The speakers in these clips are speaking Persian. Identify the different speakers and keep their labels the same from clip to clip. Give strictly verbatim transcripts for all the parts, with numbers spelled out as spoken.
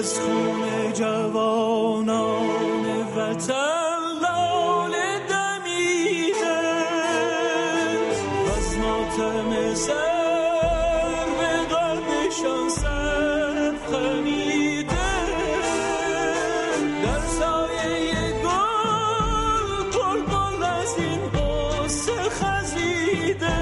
Speaker 1: از خون جوانان وطن لاله دمیده از ماتم سر به قلبشان سر خمیده در سایه گل قلقل از این قصه خزیده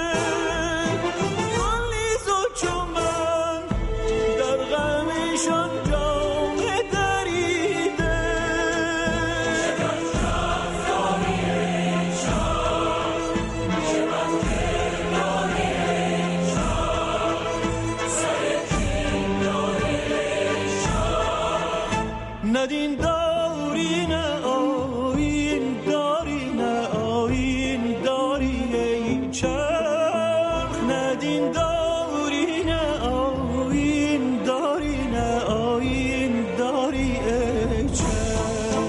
Speaker 1: گلیز و چومن در غمشان جامه دریده چقدر شفامی ای شاه چقدر کردانی ای شاه سر کین داری ای شاه ندین داری نه آیین داری نه آیین داری ای چرخ ندین داری نه آیین داری نه آیین داری ای چرخ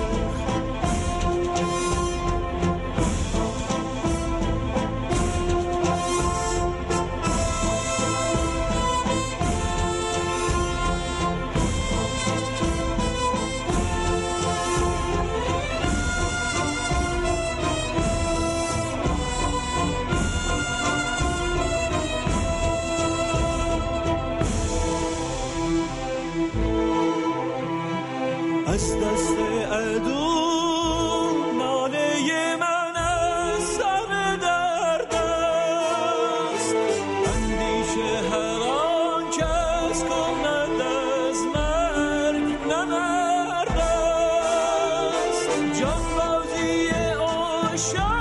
Speaker 1: از دست عدو ناله من از سر درد است اندیشه هر آن کس کند از مرگ نمرد است جانبازی عاشق